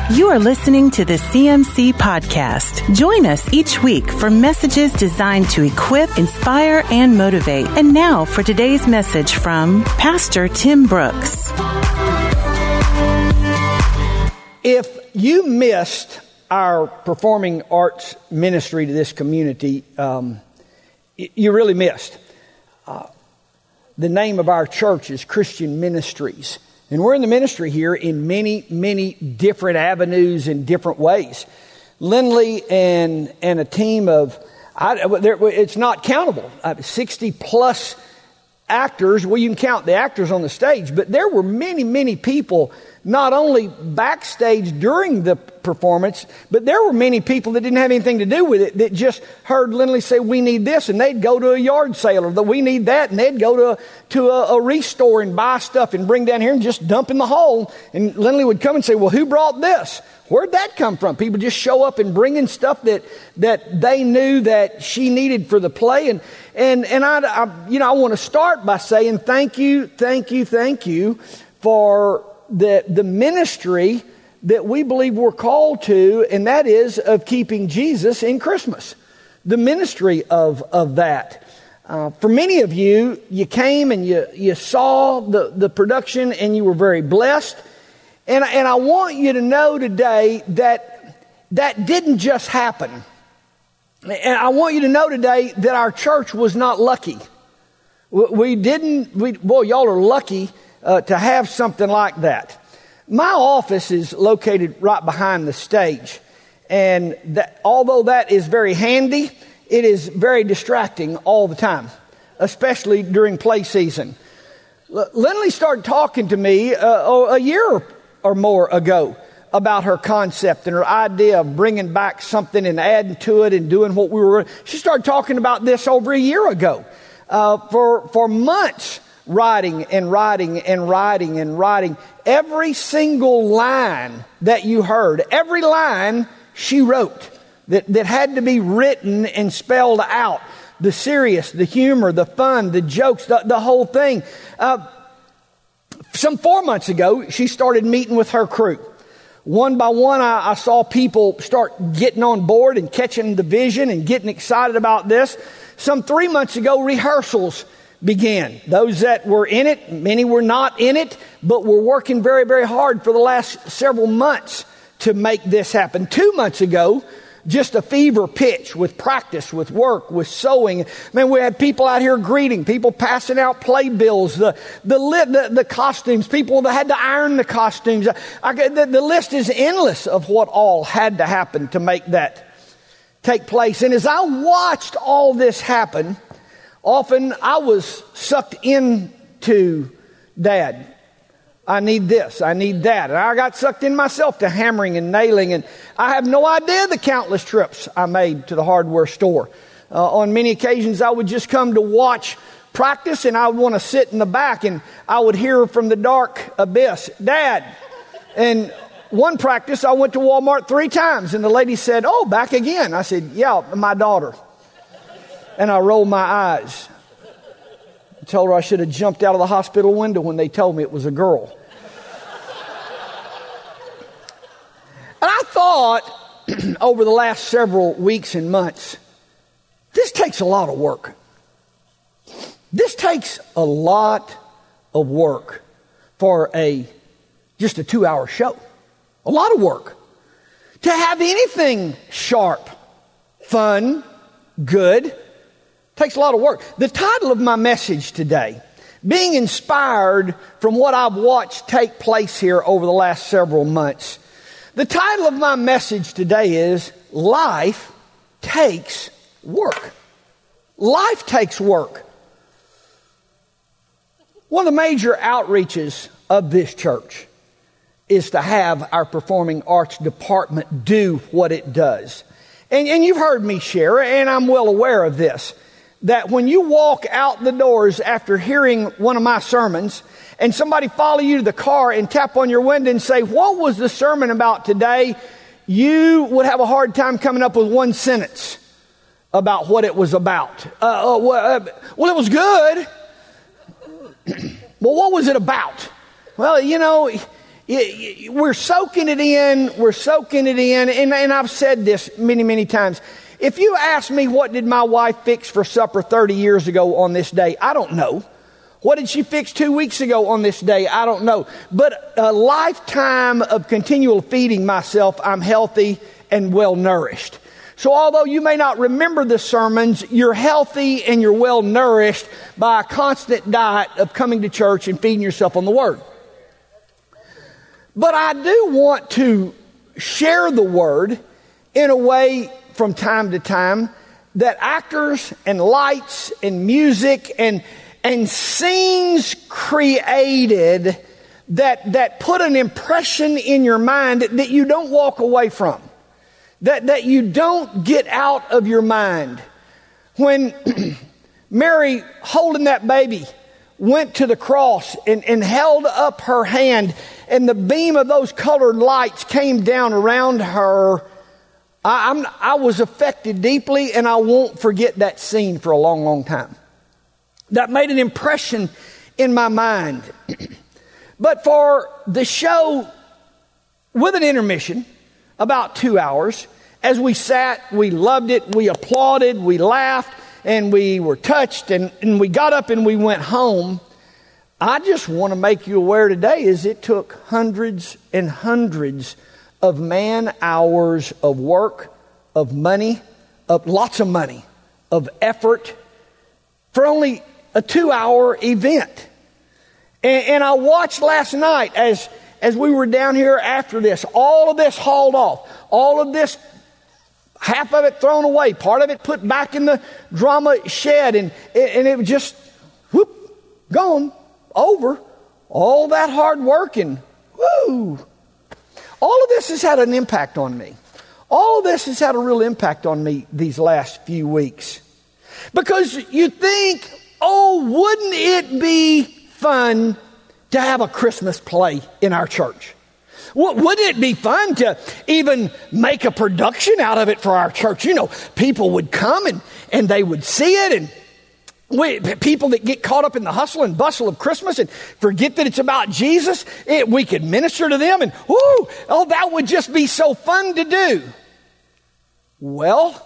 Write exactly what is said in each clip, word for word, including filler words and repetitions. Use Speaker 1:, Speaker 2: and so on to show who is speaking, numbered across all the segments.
Speaker 1: You are listening to the C M C Podcast. Join us each week for messages designed to equip, inspire, and motivate. And now for today's message from Pastor Tim Brooks.
Speaker 2: If you missed our performing arts ministry to this community, um, you really missed. Uh, the name of our church is Christian Ministries. And we're in the ministry here in many, many different avenues and different ways. Lindley and and a team of, I, it's not countable, sixty plus actors. Well, you can count the actors on the stage, but there were many, many people, not only backstage during the performance, but there were many people that didn't have anything to do with it that just heard Lindley say, we need this, and they'd go to a yard sale, or we need that, and they'd go to, to a, a restore and buy stuff and bring down here and just dump in the hole. And Lindley would come and say, well, who brought this? Where'd that come from? People just show up and bring in stuff that that they knew that she needed for the play. And and and I, I you know I want to start by saying thank you, thank you, thank you for the the ministry that we believe we're called to, and that is of keeping Jesus in Christmas. The ministry of of that. Uh, for many of you, you came and you you saw the the production and you were very blessed. And, and I want you to know today that that didn't just happen. And I want you to know today that our church was not lucky. We didn't, we, boy, y'all are lucky uh, to have something like that. My office is located right behind the stage. And that, although that is very handy, it is very distracting all the time, especially during play season. L- Lindley started talking to me uh, a year or more ago about her concept and her idea of bringing back something and adding to it and doing what we were. She started talking about this over a year ago. Uh, for for months, writing and writing and writing and writing. Every single line that you heard, every line she wrote that, that had to be written and spelled out. The serious, the humor, the fun, the jokes, the, the whole thing. Uh, Some four months ago, she started meeting with her crew. One by one, I, I saw people start getting on board and catching the vision and getting excited about this. Some three months ago, rehearsals began. Those that were in it, many were not in it, but were working very, very hard for the last several months to make this happen. Two months ago, just a fever pitch with practice, with work, with sewing. Man, we had people out here greeting, people passing out playbills, the the, the the costumes, people that had to iron the costumes. I, the, the list is endless of what all had to happen to make that take place. And as I watched all this happen, often I was sucked into Dad. I need this, I need that. And I got sucked in myself to hammering and nailing. And I have no idea the countless trips I made to the hardware store. Uh, on many occasions, I would just come to watch practice, and I would want to sit in the back, and I would hear from the dark abyss, Dad. And one practice, I went to Walmart three times, and the lady said, oh, back again. I said, yeah, my daughter. And I rolled my eyes. I told her I should have jumped out of the hospital window when they told me it was a girl. And I thought over the last several weeks and months, this takes a lot of work. This takes a lot of work for a just a two-hour show. A lot of work. To have anything sharp, fun, good, takes a lot of work. The title of my message today, being inspired from what I've watched take place here over the last several months. The title of my message today is Life Takes Work. Life takes work. One of the major outreaches of this church is to have our performing arts department do what it does. And, and you've heard me share, and I'm well aware of this, that when you walk out the doors after hearing one of my sermons and somebody follow you to the car and tap on your window and say, what was the sermon about today? You would have a hard time coming up with one sentence about what it was about. Uh, uh, well, uh, well, it was good. Well, what was it about? Well, you know, We're soaking it in. We're soaking it in. And, and I've said this many, many times. If you ask me what did my wife fix for supper thirty years ago on this day, I don't know. What did she fix two weeks ago on this day? I don't know. But a lifetime of continual feeding myself, I'm healthy and well nourished. So although you may not remember the sermons, you're healthy and you're well nourished by a constant diet of coming to church and feeding yourself on the Word. But I do want to share the Word in a way from time to time that actors and lights and music and and scenes created that that put an impression in your mind that you don't walk away from, that that you don't get out of your mind. When Mary, holding that baby, went to the cross and, and held up her hand, and the beam of those colored lights came down around her, I, I'm, I was affected deeply, and I won't forget that scene for a long, long time. That made an impression in my mind. But for the show, with an intermission, about two hours, as we sat, we loved it, we applauded, we laughed, and we were touched, and, and we got up and we went home. I just want to make you aware today is it took hundreds and hundreds of man hours of work, of money, of lots of money, of effort, for only a two-hour event. And, and I watched last night as, as we were down here after this, all of this hauled off, all of this, half of it thrown away, part of it put back in the drama shed, and, and it was just, whoop, gone, over. All that hard work, and whoo. All of this has had an impact on me. All of this has had a real impact on me these last few weeks. Because you think, oh, wouldn't it be fun to have a Christmas play in our church? Wouldn't it be fun to even make a production out of it for our church? You know, people would come and, and they would see it, and we, people that get caught up in the hustle and bustle of Christmas and forget that it's about Jesus, it, we could minister to them, and whoo, oh, that would just be so fun to do. Well,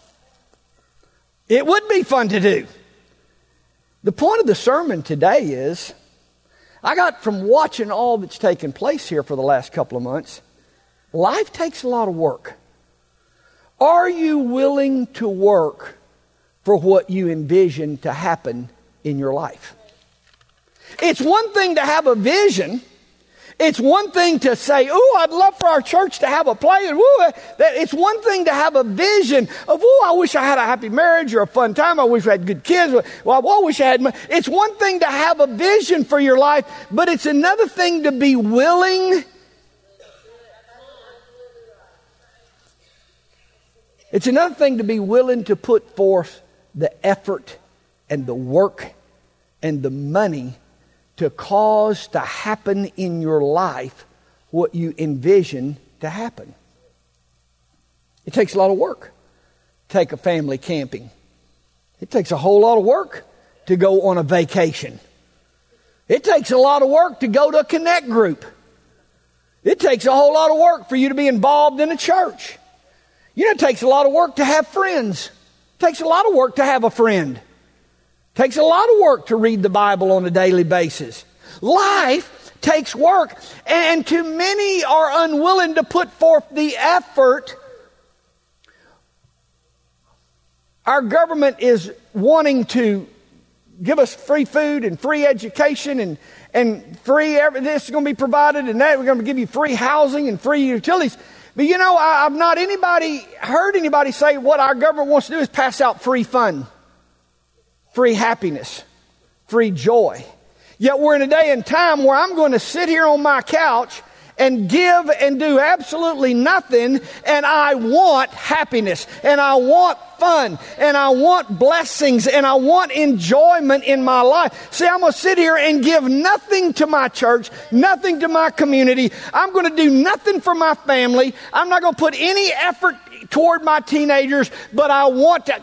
Speaker 2: it would be fun to do. The point of the sermon today is, I got from watching all that's taken place here for the last couple of months, life takes a lot of work. Are you willing to work for what you envision to happen in your life? It's one thing to have a vision. It's one thing to say, oh, I'd love for our church to have a play. And woo, that it's one thing to have a vision of, oh, I wish I had a happy marriage or a fun time. I wish I had good kids. Well, I wish I had. My... It's one thing to have a vision for your life, but it's another thing to be willing. It's another thing to be willing to put forth the effort and the work and the money to cause to happen in your life what you envision to happen. It takes a lot of work. Take a family camping. It takes a whole lot of work to go on a vacation. It takes a lot of work to go to a connect group. It takes a whole lot of work for you to be involved in a church. You know, it takes a lot of work to have friends. It takes a lot of work to have a friend. Takes a lot of work to read the Bible on a daily basis. Life takes work, and too many are unwilling to put forth the effort. Our government is wanting to give us free food and free education and, and free everything. This is going to be provided, and that we're going to give you free housing and free utilities. But you know, I, I've not anybody heard anybody say what our government wants to do is pass out free fun. Free happiness, free joy. Yet we're in a day and time where I'm going to sit here on my couch and give and do absolutely nothing, and I want happiness, and I want fun, and I want blessings, and I want enjoyment in my life. See, I'm going to sit here and give nothing to my church, nothing to my community. I'm going to do nothing for my family. I'm not going to put any effort toward my teenagers, but I want to...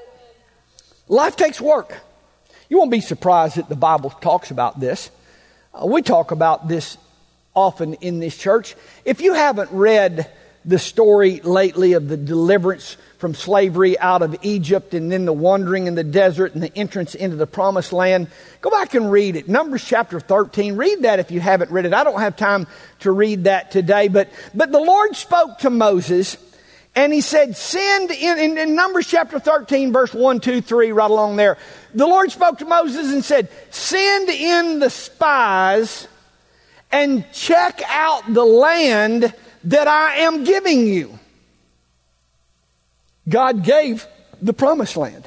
Speaker 2: Life takes work. You won't be surprised that the Bible talks about this. Uh, we talk about this often in this church. If you haven't read the story lately of the deliverance from slavery out of Egypt and then the wandering in the desert and the entrance into the promised land, go back and read it. Numbers chapter thirteen. Read that if you haven't read it. I don't have time to read that today, but, but the Lord spoke to Moses and he said, send in, in, in Numbers chapter thirteen, verse one, two, three, right along there. The Lord spoke to Moses and said, send in the spies and check out the land that I am giving you. God gave the promised land.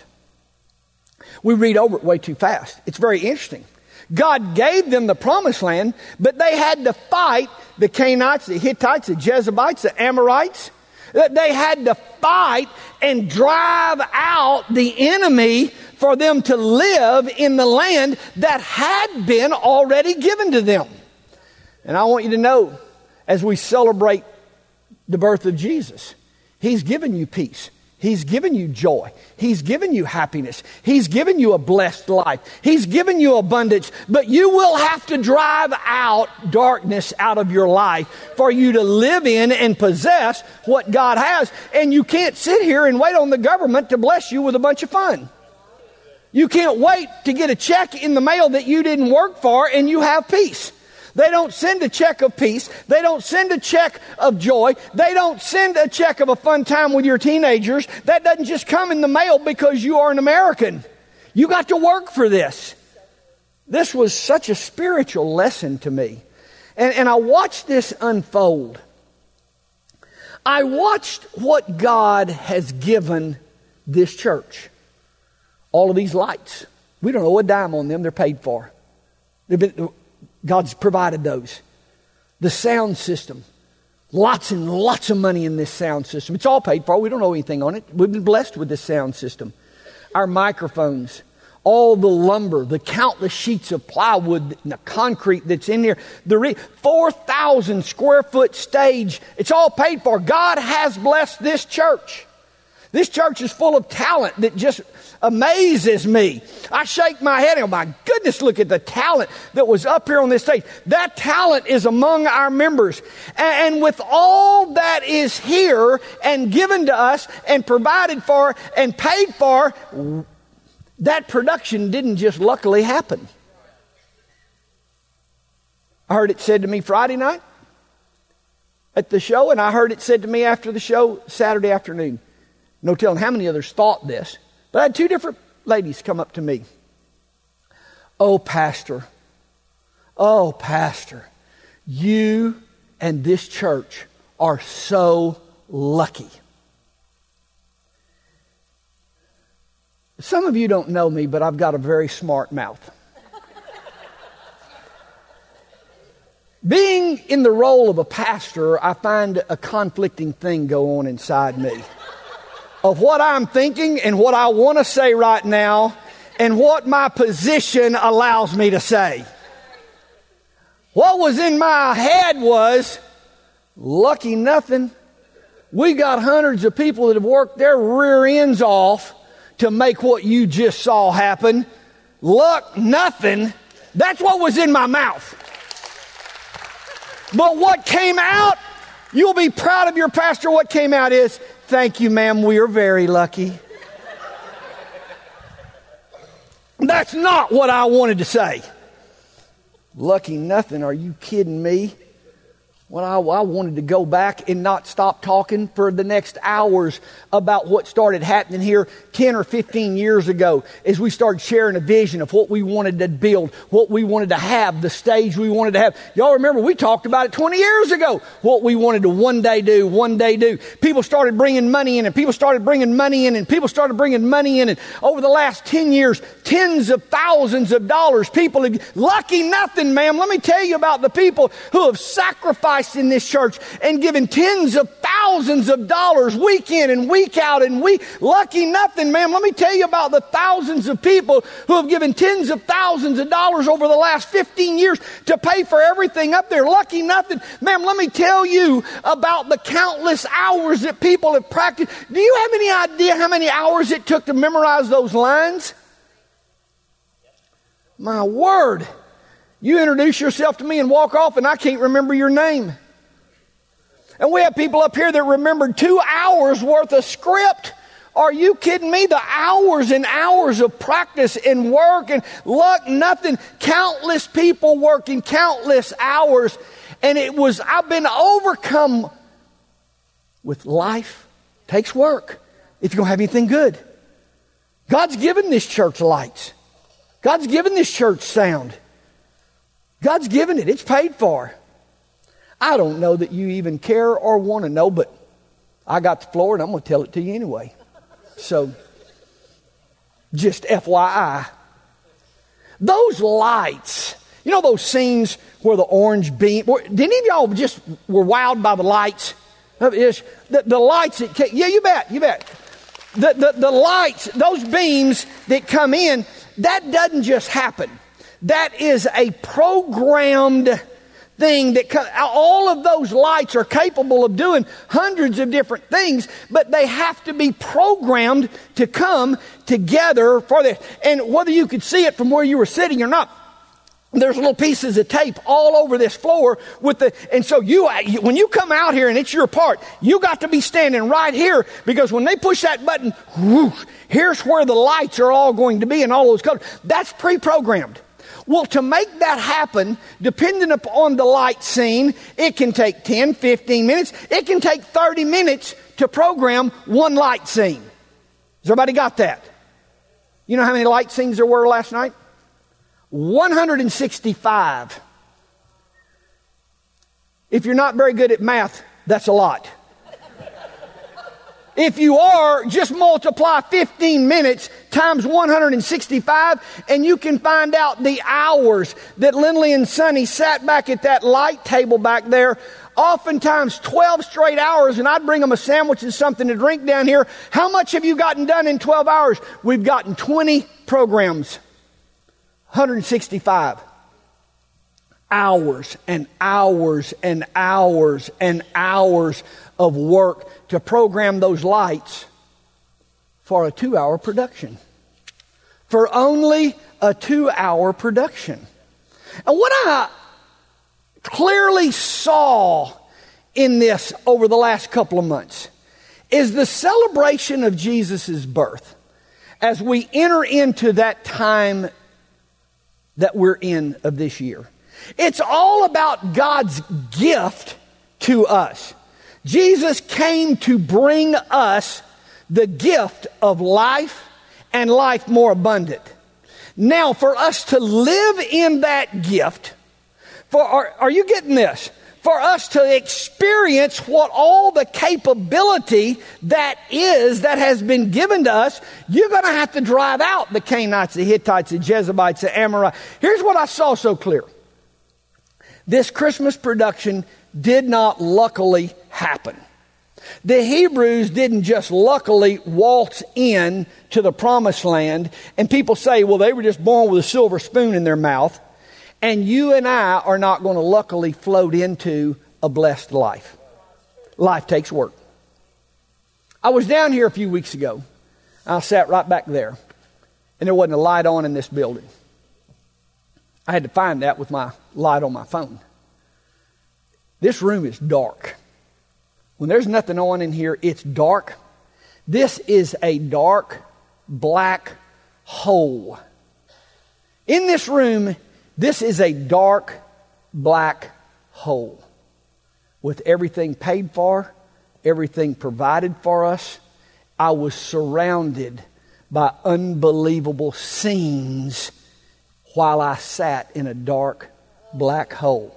Speaker 2: We read over it way too fast. It's very interesting. God gave them the promised land, but they had to fight the Canaanites, the Hittites, the Jebusites, the Amorites. They had to fight and drive out the enemy for them to live in the land that had been already given to them. And I want you to know, as we celebrate the birth of Jesus, He's given you peace. He's given you joy. He's given you happiness. He's given you a blessed life. He's given you abundance. But you will have to drive out darkness out of your life for you to live in and possess what God has. And you can't sit here and wait on the government to bless you with a bunch of fun. You can't wait to get a check in the mail that you didn't work for and you have peace. They don't send a check of peace. They don't send a check of joy. They don't send a check of a fun time with your teenagers. That doesn't just come in the mail because you are an American. You got to work for this. This was such a spiritual lesson to me. And, and I watched this unfold. I watched what God has given this church. All of these lights. We don't owe a dime on them. They're paid for. They've been... God's provided those. The sound system. Lots and lots of money in this sound system. It's all paid for. We don't owe anything on it. We've been blessed with this sound system. Our microphones. All the lumber. The countless sheets of plywood and the concrete that's in here. The re- four thousand square foot stage. It's all paid for. God has blessed this church. This church is full of talent that just amazes me. I shake my head and go, my goodness, look at the talent that was up here on this stage. That talent is among our members. And with all that is here and given to us and provided for and paid for, that production didn't just luckily happen. I heard it said to me Friday night at the show, and I heard it said to me after the show Saturday afternoon. No telling how many others thought this. But I had two different ladies come up to me. Oh, Pastor. Oh, Pastor. You and this church are so lucky. Some of you don't know me, but I've got a very smart mouth. Being in the role of a pastor, I find a conflicting thing go on inside me. Of what I'm thinking and what I want to say right now and what my position allows me to say. What was in my head was, lucky nothing. We got hundreds of people that have worked their rear ends off to make what you just saw happen. Luck nothing. That's what was in my mouth. But what came out, you'll be proud of your pastor. What came out is, thank you, ma'am. We are very lucky. That's not what I wanted to say. Lucky nothing. Are you kidding me? Well, I, I wanted to go back and not stop talking for the next hours about what started happening here ten or fifteen years ago as we started sharing a vision of what we wanted to build, what we wanted to have, the stage we wanted to have. Y'all remember we talked about it twenty years ago, what we wanted to one day do, one day do. People started bringing money in and people started bringing money in and people started bringing money in. And over the last ten years, tens of thousands of dollars, people have, lucky nothing, ma'am. Let me tell you about the people who have sacrificed in this church and given tens of thousands of dollars week in and week out and week. Lucky nothing, ma'am. Let me tell you about the thousands of people who have given tens of thousands of dollars over the last fifteen years to pay for everything up there. Lucky nothing. Ma'am, let me tell you about the countless hours that people have practiced. Do you have any idea how many hours it took to memorize those lines? My word. You introduce yourself to me and walk off and I can't remember your name. And we have people up here that remembered two hours worth of script. Are you kidding me? The hours and hours of practice and work and luck, nothing. Countless people working countless hours. And it was, I've been overcome with life. Takes work if you're going to have anything good. God's given this church lights. God's given this church sound. God's given it. It's paid for. I don't know that you even care or want to know, but I got the floor and I'm going to tell it to you anyway. So, just F Y I. Those lights, you know those scenes where the orange beam, did any of y'all just were wowed by the lights? The, the lights, that came, yeah, you bet, you bet. The, the, the lights, those beams that come in, that doesn't just happen. That is a programmed thing that all of those lights are capable of doing hundreds of different things, but they have to be programmed to come together for this. And whether you could see it from where you were sitting or not, there's little pieces of tape all over this floor with the, and so you, when you come out here and it's your part, you got to be standing right here because when they push that button, whoosh, here's where the lights are all going to be and all those colors. That's pre-programmed. Well, to make that happen, depending upon the light scene, it can take ten, fifteen minutes. It can take thirty minutes to program one light scene. Has everybody got that? You know how many light scenes there were last night? one hundred sixty-five. If you're not very good at math, that's a lot. If you are, just multiply fifteen minutes times one hundred sixty-five and you can find out the hours that Lindley and Sonny sat back at that light table back there. Oftentimes twelve straight hours, and I'd bring them a sandwich and something to drink down here. How much have you gotten done in twelve hours? We've gotten twenty programs. one hundred sixty-five. Hours and hours and hours and hours of work to program those lights for a two-hour production. For only a two-hour production. And what I clearly saw in this over the last couple of months is the celebration of Jesus' birth as we enter into that time that we're in of this year. It's all about God's gift to us. Jesus came to bring us the gift of life and life more abundant. Now, for us to live in that gift, for are, are you getting this? For us to experience what all the capability that is, that has been given to us, you're going to have to drive out the Canaanites, the Hittites, the Jebusites, the Amorites. Here's what I saw so clear. This Christmas production did not luckily happen. The Hebrews didn't just luckily waltz in to the promised land, and people say, well, they were just born with a silver spoon in their mouth. And you and I are not going to luckily float into a blessed life. Life takes work. I was down here a few weeks ago. I sat right back there, and there wasn't a light on in this building. I had to find that with my light on my phone. This room is dark. When there's nothing on in here, it's dark. This is a dark, black hole. In this room, this is a dark, black hole. With everything paid for, everything provided for us, I was surrounded by unbelievable scenes while I sat in a dark, black hole.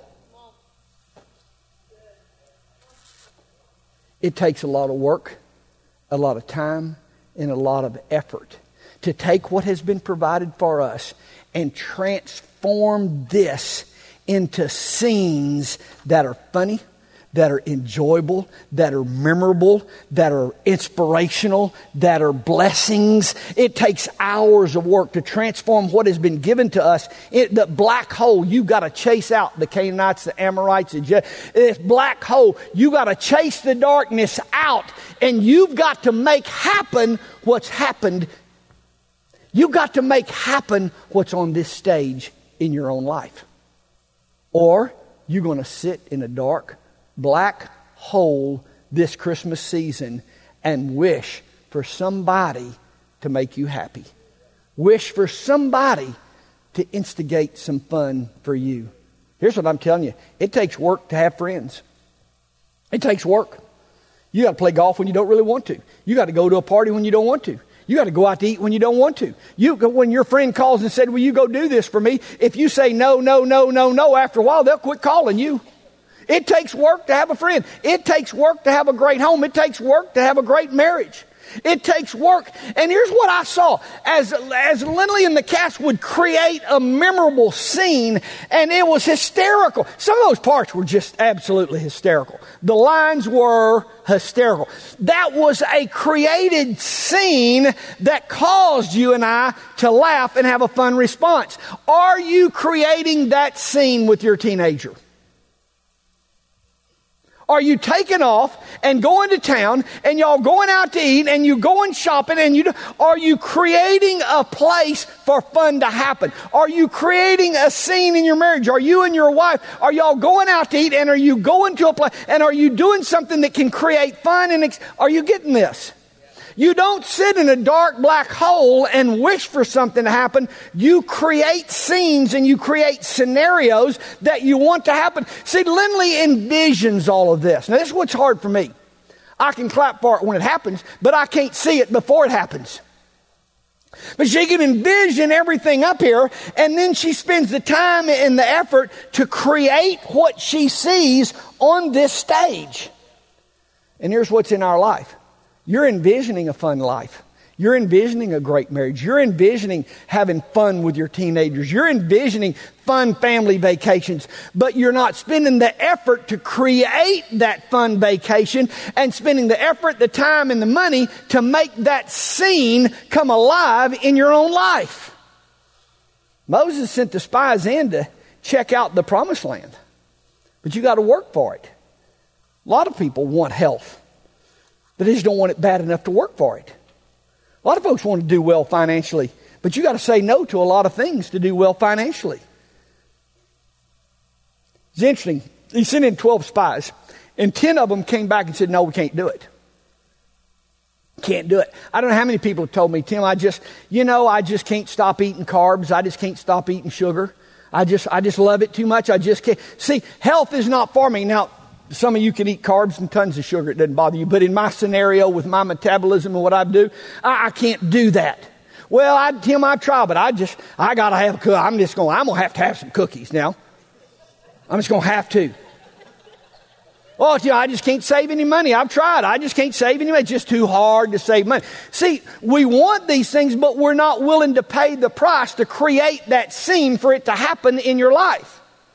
Speaker 2: It takes a lot of work, a lot of time, and a lot of effort to take what has been provided for us and transform this into scenes that are funny, that are enjoyable, that are memorable, that are inspirational, that are blessings. It takes hours of work to transform what has been given to us. It, the black hole, you got to chase out the Canaanites, the Amorites, the Je- this black hole, you got to chase the darkness out, and you've got to make happen what's happened. You've got to make happen what's on this stage in your own life. or you're going to sit in a dark, black hole this Christmas season and wish for somebody to make you happy. Wish for somebody to instigate some fun for you. Here's what I'm telling you. It takes work to have friends. It takes work. You got to play golf when you don't really want to. You got to go to a party when you don't want to. You got to go out to eat when you don't want to. You, when your friend calls and said, will you go do this for me? If you say no, no, no, no, no, after a while, they'll quit calling you. It takes work to have a friend. It takes work to have a great home. It takes work to have a great marriage. It takes work. And here's what I saw. As, as Lindley and the cast would create a memorable scene, and it was hysterical. Some of those parts were just absolutely hysterical. The lines were hysterical. That was a created scene that caused you and I to laugh and have a fun response. Are you creating that scene with your teenager? Are you taking off and going to town and y'all going out to eat and you going shopping and you do, are you creating a place for fun to happen? Are you creating a scene in your marriage? Are you and your wife, are y'all going out to eat and are you going to a place and are you doing something that can create fun and ex- are you getting this? You don't sit in a dark black hole and wish for something to happen. You create scenes and you create scenarios that you want to happen. See, Lindley envisions all of this. Now, this is what's hard for me. I can clap for it when it happens, but I can't see it before it happens. But she can envision everything up here, and then she spends the time and the effort to create what she sees on this stage. And here's what's in our life. You're envisioning a fun life. You're envisioning a great marriage. You're envisioning having fun with your teenagers. You're envisioning fun family vacations. But you're not spending the effort to create that fun vacation and spending the effort, the time, and the money to make that scene come alive in your own life. Moses sent the spies in to check out the promised land. But you got to work for it. A lot of people want health. But they just don't want it bad enough to work for it. A lot of folks want to do well financially, but you got to say no to a lot of things to do well financially. It's interesting. He sent in twelve spies, and ten of them came back and said, no, we can't do it. Can't do it. I don't know how many people have told me, Tim, I just, you know, I just can't stop eating carbs. I just can't stop eating sugar. I just, I just love it too much. I just can't. See, health is not for me. Now, some of you can eat carbs and tons of sugar. It doesn't bother you. But in my scenario with my metabolism and what I do, I, I can't do that. Well, I, Tim, I try, but I just, I got to have a cookie. I'm just going, I'm going to have to have some cookies now. I'm just going to have to. Well, you know, I just can't save any money. I've tried. I just can't save any money. It's just too hard to save money. See, we want these things, but we're not willing to pay the price to create that scene for it to happen in your life.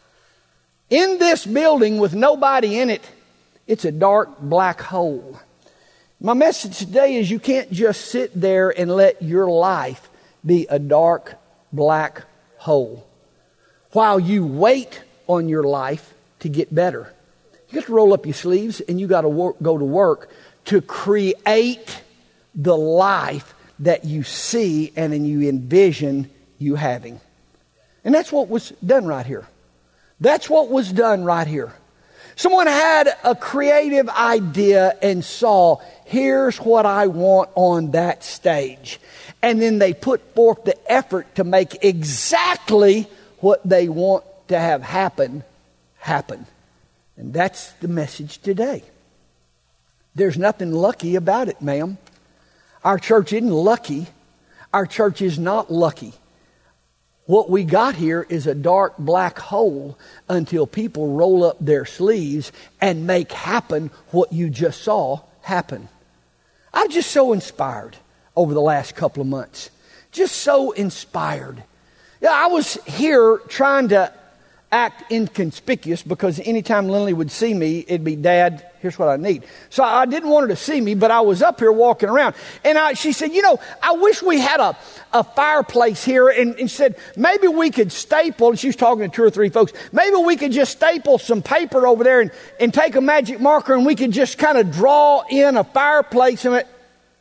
Speaker 2: In this building with nobody in it, it's a dark black hole. My message today is you can't just sit there and let your life be a dark black hole while you wait on your life to get better. You got to roll up your sleeves and you got to work, go to work to create the life that you see and then you envision you having. And that's what was done right here. That's what was done right here. Someone had a creative idea and saw, here's what I want on that stage. And then they put forth the effort to make exactly what they want to have happen, happen. And that's the message today. There's nothing lucky about it, ma'am. Our church isn't lucky. Our church is not lucky. What we got here is a dark black hole until people roll up their sleeves and make happen what you just saw happen. I'm just so inspired over the last couple of months. Just so inspired. Yeah, I was here trying to act inconspicuous because anytime Lindley would see me, it'd be, Dad, here's what I need. So I didn't want her to see me, but I was up here walking around. And I, she said, you know, I wish we had a, a fireplace here. And, and she said, maybe we could staple, and she was talking to two or three folks, maybe we could just staple some paper over there and, and take a magic marker and we could just kind of draw in a fireplace in it.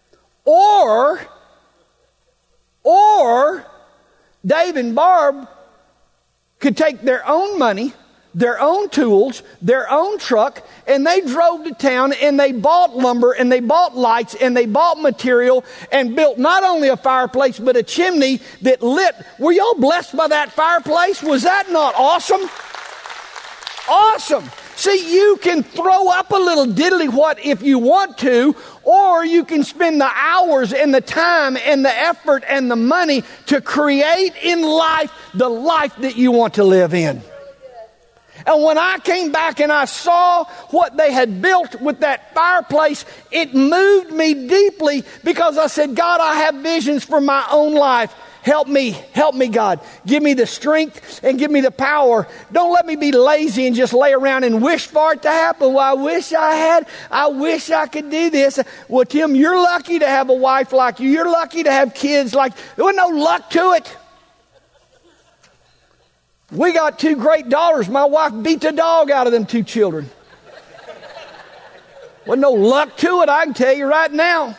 Speaker 2: Or, or Dave and Barb could take their own money, their own tools, their own truck, and they drove to town and they bought lumber and they bought lights and they bought material and built not only a fireplace but a chimney that lit. Were y'all blessed by that fireplace? Was that not awesome? Awesome. See, you can throw up a little diddly what if you want to, or you can spend the hours and the time and the effort and the money to create in life the life that you want to live in. And when I came back and I saw what they had built with that fireplace, it moved me deeply because I said, God, I have visions for my own life. Help me, help me, God. Give me the strength and give me the power. Don't let me be lazy and just lay around and wish for it to happen. Well, I wish I had, I wish I could do this. Well, Tim, you're lucky to have a wife like you. You're lucky to have kids like, there was no luck to it. We got two great daughters. My wife beat the dog out of them two children. Wasn't no luck to it, I can tell you right now.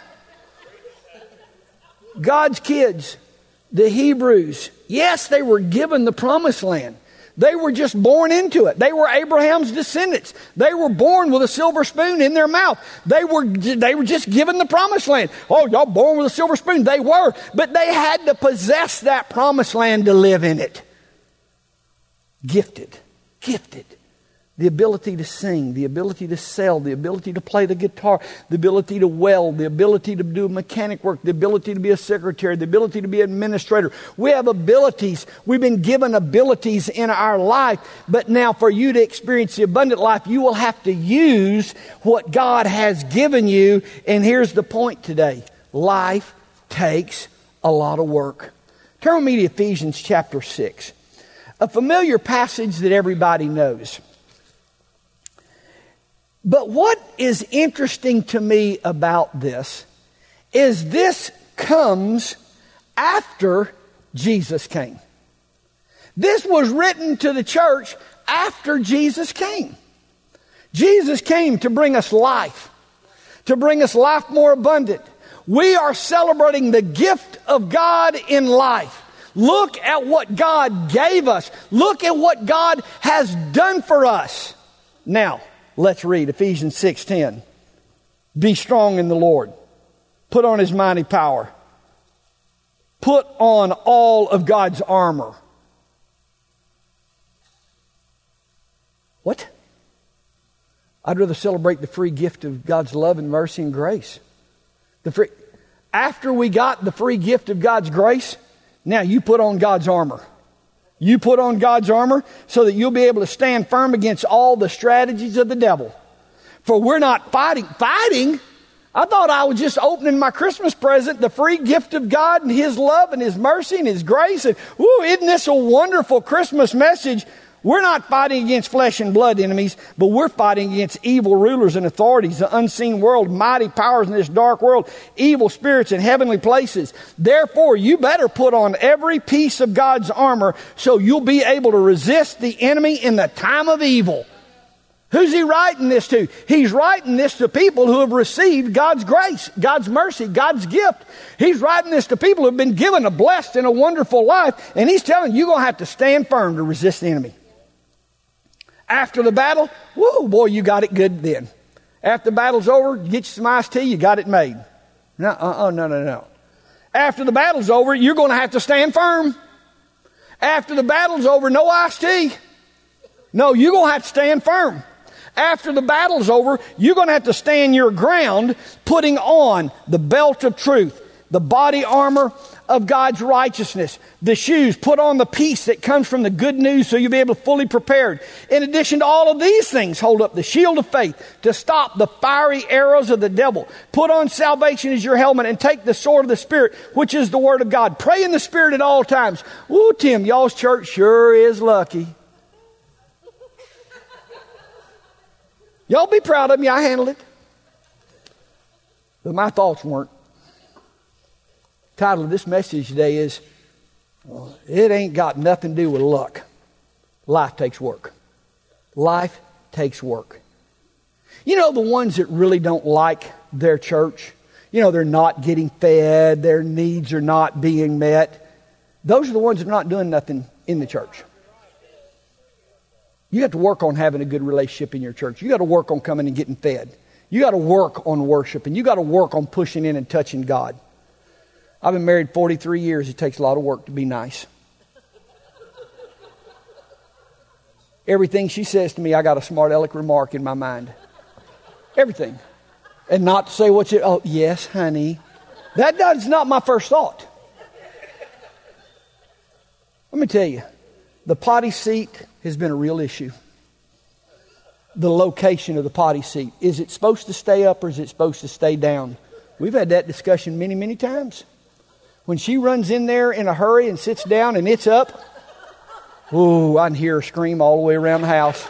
Speaker 2: God's kids. The Hebrews, yes, they were given the promised land. They were just born into it. They were Abraham's descendants. They were born with a silver spoon in their mouth. They were, they were just given the promised land. Oh, y'all born with a silver spoon. They were. But they had to possess that promised land to live in it. Gifted. Gifted. The ability to sing, the ability to sell, the ability to play the guitar, the ability to weld, the ability to do mechanic work, the ability to be a secretary, the ability to be an administrator. We have abilities. We've been given abilities in our life. But now for you to experience the abundant life, you will have to use what God has given you. And here's the point today. Life takes a lot of work. Turn with me to Ephesians chapter six. A familiar passage that everybody knows. But what is interesting to me about this is this comes after Jesus came. This was written to the church after Jesus came. Jesus came to bring us life, to bring us life more abundant. We are celebrating the gift of God in life. Look at what God gave us. Look at what God has done for us. Now, let's read Ephesians six ten. Be strong in the Lord. Put on His mighty power. Put on all of God's armor. What? I'd rather celebrate the free gift of God's love and mercy and grace. The free, after we got the free gift of God's grace, now you put on God's armor. You put on God's armor so that you'll be able to stand firm against all the strategies of the devil. For we're not fighting. Fighting? I thought I was just opening my Christmas present, the free gift of God and His love and His mercy and His grace. And, woo, isn't this a wonderful Christmas message? We're not fighting against flesh and blood enemies, but we're fighting against evil rulers and authorities, the unseen world, mighty powers in this dark world, evil spirits in heavenly places. Therefore, you better put on every piece of God's armor so you'll be able to resist the enemy in the time of evil. Who's he writing this to? He's writing this to people who have received God's grace, God's mercy, God's gift. He's writing this to people who have been given a blessed and a wonderful life, and he's telling you, you're going to have to stand firm to resist the enemy. After the battle, whoa, boy, you got it good then. After the battle's over, get you some iced tea, you got it made. No, uh-uh, no, no, no. After the battle's over, you're going to have to stand firm. After the battle's over, no iced tea. No, you're going to have to stand firm. After the battle's over, you're going to have to stand your ground, putting on the belt of truth, the body armor of God's righteousness, the shoes, put on the peace that comes from the good news so you'll be able to fully prepared. In addition to all of these things, hold up the shield of faith to stop the fiery arrows of the devil. Put on salvation as your helmet and take the sword of the Spirit, which is the Word of God. Pray in the Spirit at all times. Woo, Tim, y'all's church sure is lucky. Y'all be proud of me, I handled it. But my thoughts weren't. The title of this message today is, well, it ain't got nothing to do with luck. Life takes work. Life takes work. You know the ones that really don't like their church? You know, they're not getting fed, their needs are not being met. Those are the ones that are not doing nothing in the church. You have to work on having a good relationship in your church. You got to work on coming and getting fed. You got to work on worship, and you got to work on pushing in and touching God. I've been married forty-three years. It takes a lot of work to be nice. Everything she says to me, I got a smart aleck remark in my mind. Everything. And not to say what's it, oh, yes, honey. That is not my first thought. Let me tell you, the potty seat has been a real issue. The location of the potty seat. Is it supposed to stay up or is it supposed to stay down? We've had that discussion many, many times. When she runs in there in a hurry and sits down and it's up, ooh, I can hear her scream all the way around the house.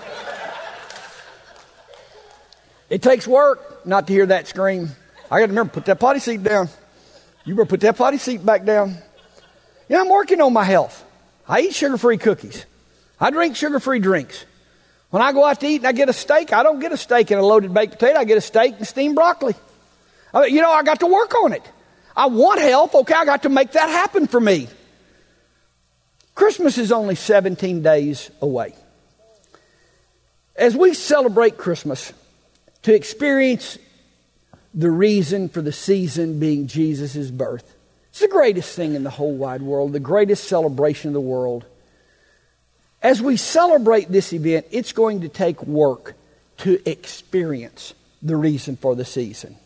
Speaker 2: It takes work not to hear that scream. I got to remember, put that potty seat down. You better put that potty seat back down. You know, I'm working on my health. I eat sugar-free cookies. I drink sugar-free drinks. When I go out to eat and I get a steak, I don't get a steak and a loaded baked potato. I get a steak and steamed broccoli. I mean, you know, I got to work on it. I want health. Okay, I got to make that happen for me. Christmas is only seventeen days away. As we celebrate Christmas, to experience the reason for the season being Jesus' birth, it's the greatest thing in the whole wide world, the greatest celebration of the world. As we celebrate this event, it's going to take work to experience the reason for the season.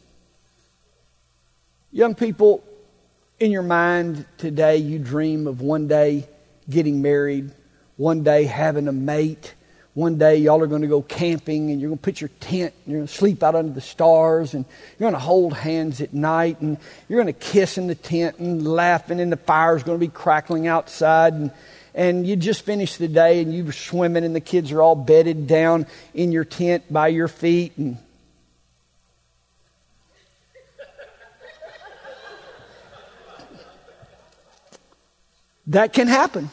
Speaker 2: Young people, in your mind today, you dream of one day getting married, one day having a mate, one day y'all are going to go camping and you're going to put your tent and you're going to sleep out under the stars and you're going to hold hands at night and you're going to kiss in the tent and laughing and the fire's going to be crackling outside and and you just finished the day and you're swimming and the kids are all bedded down in your tent by your feet and that can happen.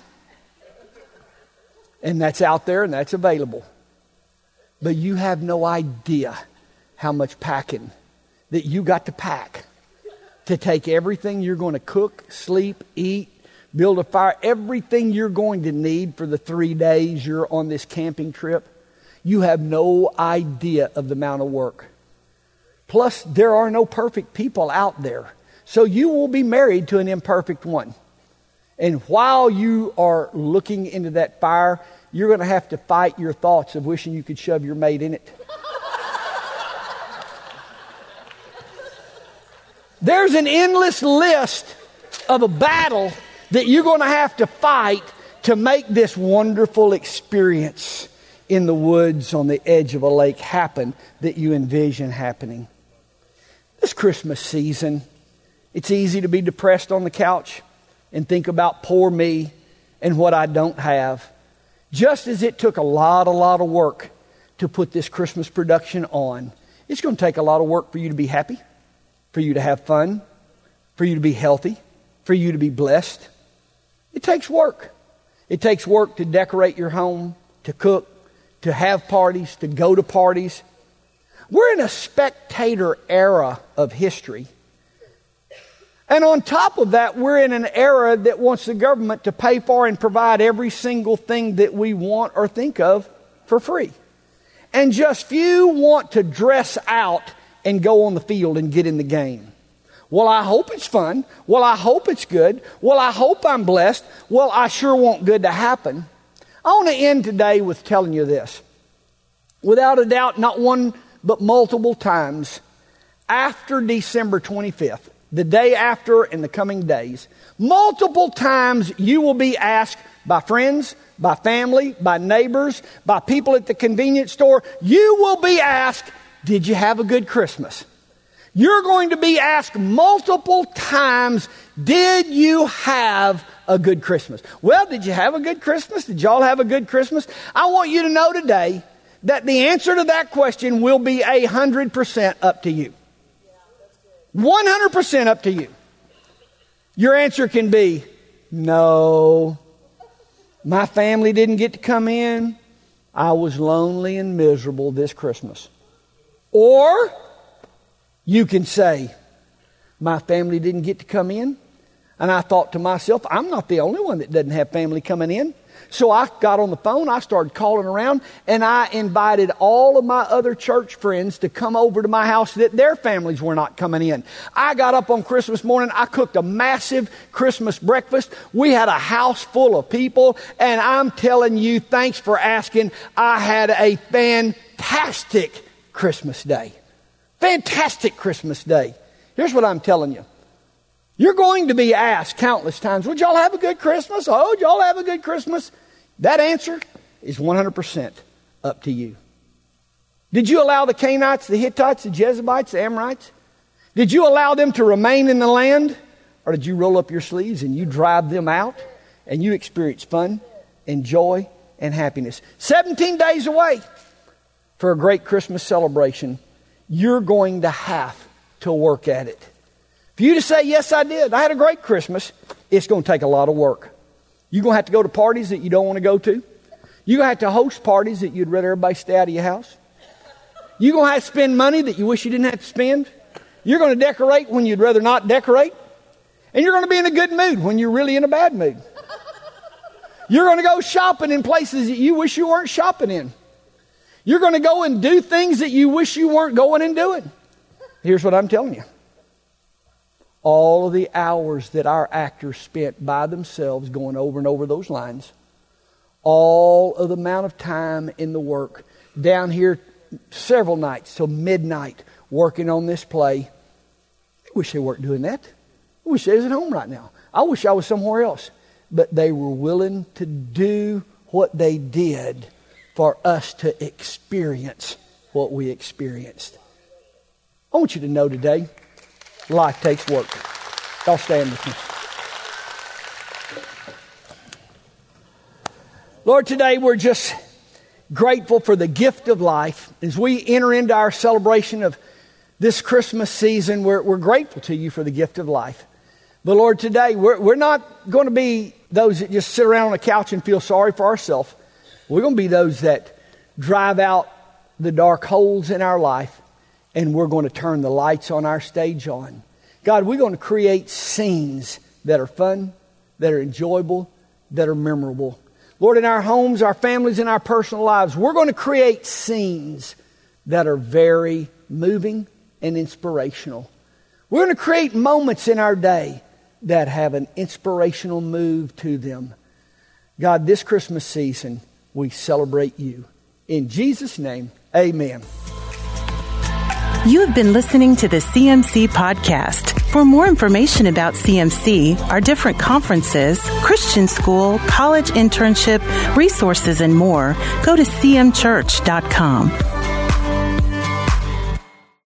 Speaker 2: And that's out there and that's available. But you have no idea how much packing that you got to pack to take everything you're going to cook, sleep, eat, build a fire, everything you're going to need for the three days you're on this camping trip. You have no idea of the amount of work. Plus, there are no perfect people out there. So you will be married to an imperfect one. And while you are looking into that fire, you're going to have to fight your thoughts of wishing you could shove your mate in it. There's an endless list of a battle that you're going to have to fight to make this wonderful experience in the woods on the edge of a lake happen that you envision happening. This Christmas season, it's easy to be depressed on the couch and think about poor me and what I don't have. Just as it took a lot, a lot of work to put this Christmas production on, it's going to take a lot of work for you to be happy, for you to have fun, for you to be healthy, for you to be blessed. It takes work. It takes work to decorate your home, to cook, to have parties, to go to parties. We're in a spectator era of history. And on top of that, we're in an era that wants the government to pay for and provide every single thing that we want or think of for free. And just few want to dress out and go on the field and get in the game. Well, I hope it's fun. Well, I hope it's good. Well, I hope I'm blessed. Well, I sure want good to happen. I want to end today with telling you this. Without a doubt, not one but multiple times, after December twenty-fifth, the day after and the coming days, multiple times you will be asked by friends, by family, by neighbors, by people at the convenience store, you will be asked, did you have a good Christmas? You're going to be asked multiple times, did you have a good Christmas? Well, did you have a good Christmas? Did y'all have a good Christmas? I want you to know today that the answer to that question will be one hundred percent up to you. one hundred percent up to you. Your answer can be, no, my family didn't get to come in. I was lonely and miserable this Christmas. Or you can say, my family didn't get to come in. And I thought to myself, I'm not the only one that doesn't have family coming in. So I got on the phone, I started calling around, and I invited all of my other church friends to come over to my house that their families were not coming in. I got up on Christmas morning, I cooked a massive Christmas breakfast. We had a house full of people, and I'm telling you, thanks for asking, I had a fantastic Christmas day. Fantastic Christmas day. Here's what I'm telling you. You're going to be asked countless times, would y'all have a good Christmas? Oh, did y'all have a good Christmas? That answer is one hundred percent up to you. Did you allow the Canaanites, the Hittites, the Jebusites, the Amorites? Did you allow them to remain in the land? Or did you roll up your sleeves and you drive them out and you experience fun and joy and happiness? seventeen days away for a great Christmas celebration. You're going to have to work at it. For you to say, yes, I did, I had a great Christmas, it's going to take a lot of work. You're going to have to go to parties that you don't want to go to. You're going to have to host parties that you'd rather everybody stay out of your house. You're going to have to spend money that you wish you didn't have to spend. You're going to decorate when you'd rather not decorate. And you're going to be in a good mood when you're really in a bad mood. You're going to go shopping in places that you wish you weren't shopping in. You're going to go and do things that you wish you weren't going and doing. Here's what I'm telling you. All of the hours that our actors spent by themselves going over and over those lines, all of the amount of time in the work, down here several nights till midnight working on this play. I wish they weren't doing that. I wish they was at home right now. I wish I was somewhere else. But they were willing to do what they did for us to experience what we experienced. I want you to know today, life takes work. Y'all stand with me. Lord, today we're just grateful for the gift of life. As we enter into our celebration of this Christmas season, we're, we're grateful to you for the gift of life. But Lord, today we're, we're not going to be those that just sit around on a couch and feel sorry for ourselves. We're going to be those that drive out the dark holes in our life, and we're going to turn the lights on our stage on. God, we're going to create scenes that are fun, that are enjoyable, that are memorable. Lord, in our homes, our families, and our personal lives, we're going to create scenes that are very moving and inspirational. We're going to create moments in our day that have an inspirational move to them. God, this Christmas season, we celebrate you. In Jesus' name, amen.
Speaker 1: You have been listening to the C M C Podcast. For more information about C M C, our different conferences, Christian school, college internship, resources, and more, go to c m church dot com.